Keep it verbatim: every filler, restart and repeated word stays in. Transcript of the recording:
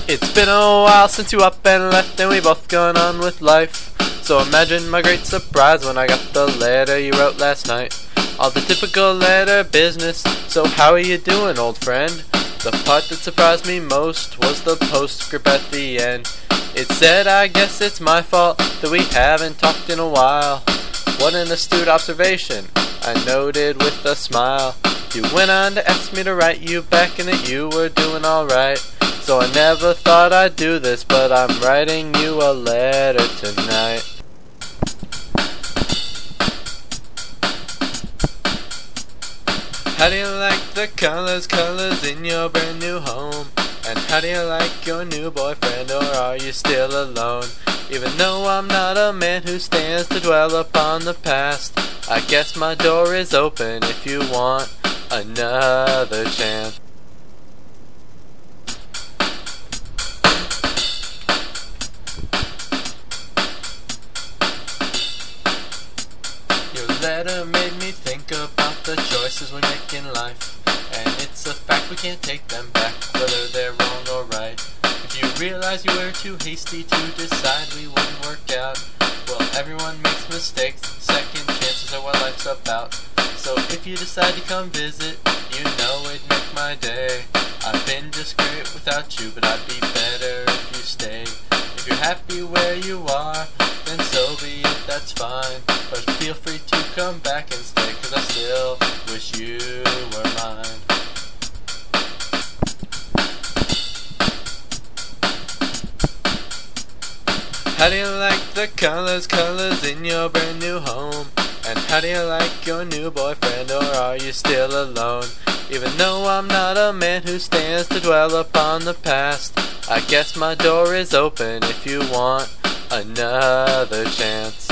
It's been a while since you up and left and we both gone on with life. So imagine my great surprise when I got the letter you wrote last night. All the typical letter business, so how are you doing, old friend? The part that surprised me most was the postscript at the end. It said, I guess it's my fault that we haven't talked in a while. What an astute observation, I noted with a smile. You went on to ask me to write you back and that you were doing alright. So I never thought I'd do this, but I'm writing you a letter tonight. How do you like the colors, colors in your brand new home? And how do you like your new boyfriend, or are you still alone? Even though I'm not a man who stands to dwell upon the past, I guess my door is open if you want another chance. Your letter made me think about the choices we make in life, and it's a fact we can't take them back, whether they're wrong or right. If you realize you were too hasty to decide we wouldn't work out, well, everyone makes mistakes, second chances are what life's about. So if you decide to come visit, you know it'd make my day. I've been just great without you, but I'd be better if you stayed. If you're happy where you are, then so be it, that's fine. But feel free to come back and stay, cause I still wish you were mine. How do you like the colors, colors in your brand new home? And how do you like your new boyfriend, or are you still alone? Even though I'm not a man who stands to dwell upon the past, I guess my door is open if you want another chance.